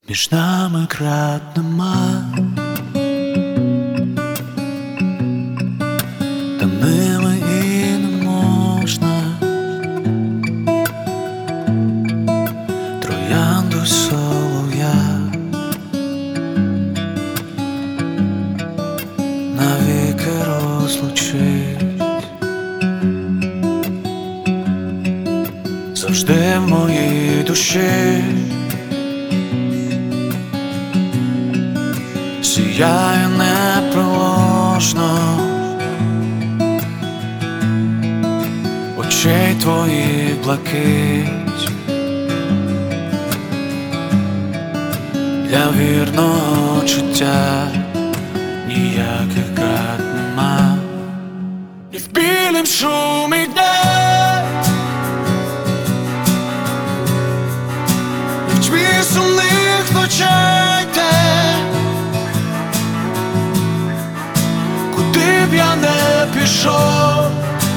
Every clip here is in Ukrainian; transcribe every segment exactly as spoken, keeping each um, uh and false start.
Між нами крат нема, та ними і не можна троянду солов'я навіки розлучить. Завжди в моїй душі сіяє непроложно очей твоїх блакить. Для вірного чуття ніяких крат нема. І в білім шумі дня, і в тьмі сумних ночей день, куди б я не пішов,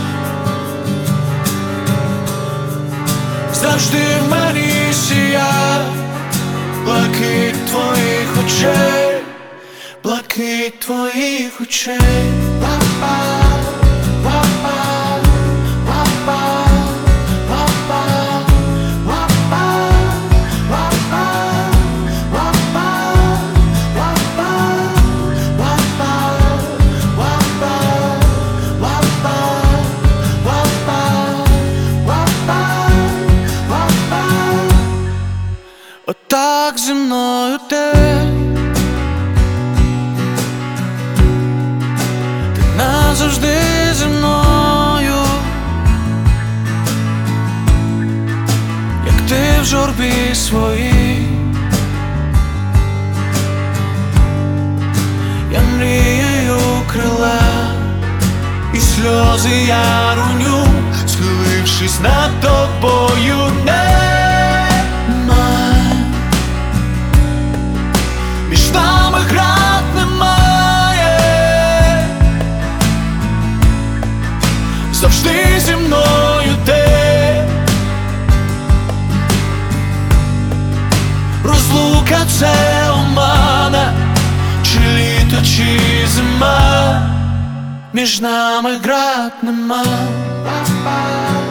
завжди в мені сія блакить твоїх очей, блакить твоїх очей. Па-па, па-па, па-па, па-па, па-па, па-па, па-па, па-па, па-па, па-па, па-па, па-па. Отак зі мною ти, ти назавжди зі мною, як ти в журбі своїй. Я мріяю крила, і сльози я роню, схилившись над тобою. Між нами град немає, завжди зі мною ти. Розлука — це омана, чи літо, чи зима, між нами град нема.